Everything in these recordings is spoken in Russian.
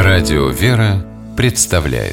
Радио «Вера» представляет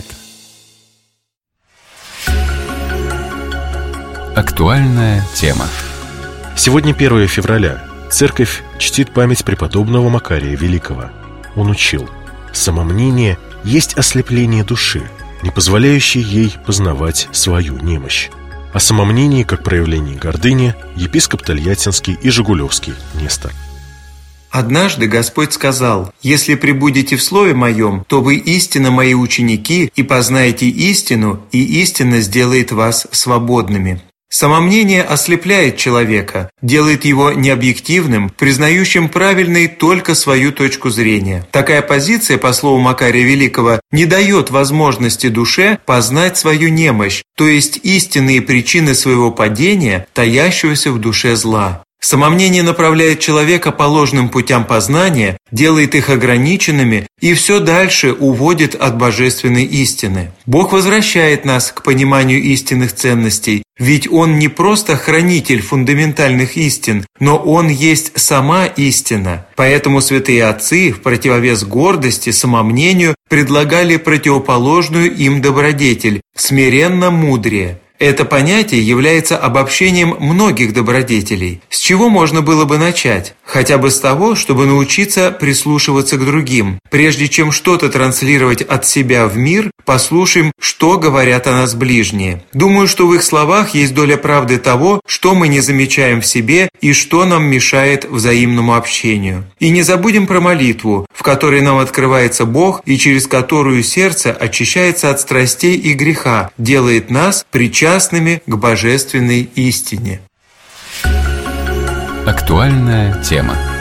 актуальная тема. Сегодня 1 февраля. Церковь чтит память преподобного Макария Великого. Он учил: самомнение есть ослепление души, не позволяющее ей познавать свою немощь. О самомнении как проявлении гордыни епископ Тольяттинский и Жигулевский Нестор. «Однажды Господь сказал: если пребудете в Слове Моем, то вы истинно Мои ученики, и познаете истину, и истина сделает вас свободными». Самомнение ослепляет человека, делает его необъективным, признающим правильной только свою точку зрения. Такая позиция, по слову Макария Великого, не дает возможности душе познать свою немощь, то есть истинные причины своего падения, таящегося в душе зла. Самомнение направляет человека по ложным путям познания, делает их ограниченными и все дальше уводит от божественной истины. Бог возвращает нас к пониманию истинных ценностей, ведь Он не просто хранитель фундаментальных истин, но Он есть сама истина. Поэтому святые отцы в противовес гордости, самомнению предлагали противоположную им добродетель – смиренно-мудрее. Это понятие является обобщением многих добродетелей. С чего можно было бы начать? Хотя бы с того, чтобы научиться прислушиваться к другим. Прежде чем что-то транслировать от себя в мир, послушаем, что говорят о нас ближние. Думаю, что в их словах есть доля правды того, что мы не замечаем в себе и что нам мешает взаимному общению. И не забудем про молитву, в которой нам открывается Бог и через которую сердце очищается от страстей и греха, делает нас причастными к божественной истине. Актуальная тема.